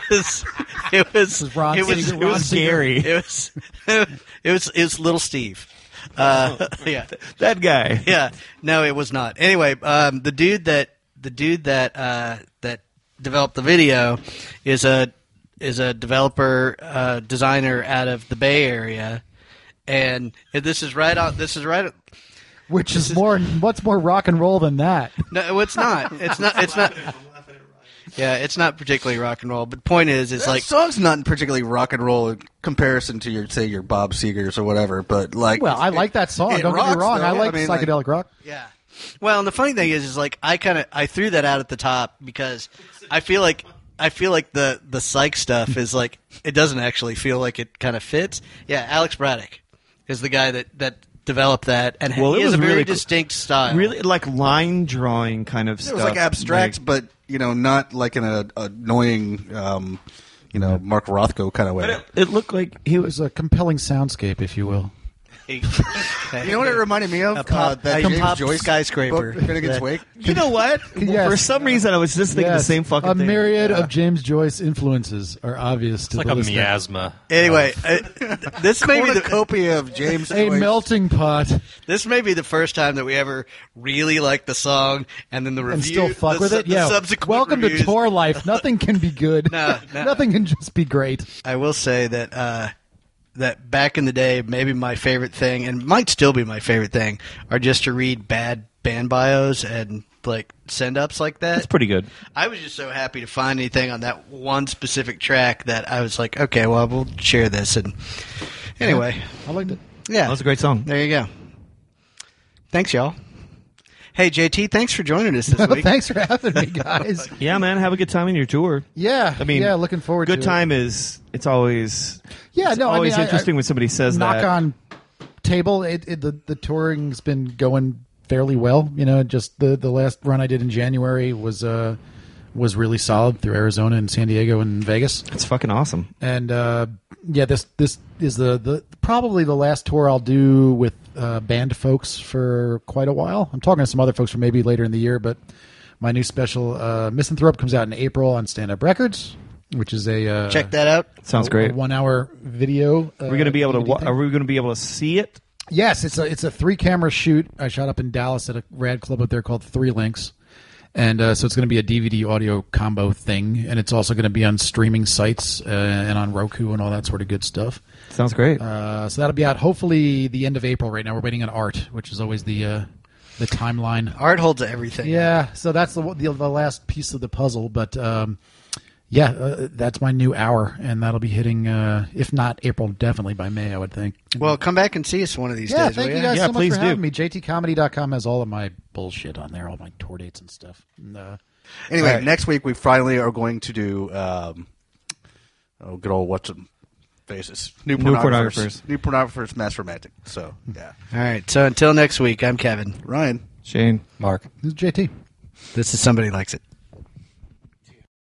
Ron it was Seeger. it was Gary, it was Little Steve. Yeah, that guy. yeah. No, it was not. Anyway, the dude that developed the video is a developer designer out of the Bay Area, and this is right on. This is right. Which is more. What's more rock and roll than that? No, it's not. It's not. It's not. Yeah, it's not particularly rock and roll. But the point is, it's That like song's not particularly rock and roll in comparison to your Bob Segers or whatever. But like, Well, I like that song. it Don't get me rocks, wrong. though. I like I mean, psychedelic rock. yeah. Well, and the funny thing is like I threw that out at the top because I feel like the psych stuff is like it doesn't actually feel like it kind of fits. Yeah, Alex Braddock is the guy that developed that, and Well, he it has was a very really distinct style. Really, like line drawing kind of It stuff. was like abstract, Like- but not like in an annoying, Mark Rothko kind of way. it looked like he It was. was a compelling soundscape, if you will. You know what it reminded me of? A pop- that a James pop Joyce skyscraper. book, Finnegan's Wake. You know what? Yes. For some reason, I was just thinking the Yes, same fucking a thing. myriad of James Joyce influences are obvious to It's like the a listener. miasma. Anyway, this may be the Cornucopia of James A Joyce. melting pot, this may be the first time that we ever really like the song, and then the review and still fuck the with su- it. the Yeah. subsequent Welcome reviews. to tour life. Nothing can be good. No. Nothing can just be great. I will say that that back in the day, maybe my favorite thing, and might still be my favorite thing, are just to read bad band bios and like send ups like that. That's pretty good. I was just so happy to find anything on that one specific track that I was like, okay, well, we'll share this. And anyway, I liked it. yeah, That was a great song. there you go. Thanks, y'all. Hey, JT, thanks for joining us this week. Thanks for having me, guys. Yeah, man, have a good time in your tour. Yeah, I mean, yeah, looking forward to Good it. time is it's always Yeah, it's no, always I mean, interesting when somebody says knock that. on table. The touring's been going fairly well. You know, just the last run I did in January was really solid through Arizona and San Diego and Vegas. It's fucking awesome. And yeah, this is the probably the last tour I'll do with band folks for quite a while. I'm talking to some other folks for maybe later in the year, but my new special Misanthrope comes out in April on Stand Up Records, which is a Check that out. Sounds great. a 1 hour video. We're gonna be able to. DVD thing. Are we gonna be able to see it? Yes, it's a 3-camera shoot. I shot up in Dallas at a rad club up there called Three Links. And so it's going to be a DVD audio combo thing, and it's also going to be on streaming sites and on Roku and all that sort of good stuff. Sounds great. So that'll be out hopefully the end of April. Right now we're waiting on art, which is always the timeline. Art holds everything. Yeah, so that's the last piece of the puzzle. But that's my new hour, and that'll be hitting, if not April, definitely by May, I would think. Well, come back and see us one of these Yeah, days. thank will you ya? guys Yeah, so much please for do. having me. JTComedy.com has all of my bullshit on there, all my tour dates and stuff. And, Anyway, All right. next week we finally are going to do good old what's it faces new pornographers mass romantic. So yeah, All right. So until next week, I'm Kevin. Ryan. Shane. Mark. this is JT. This is Somebody Likes It.